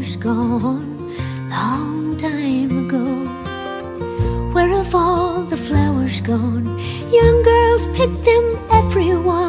flowers gone long time ago? Where have all the flowers gone? Young girls pick them, everyone.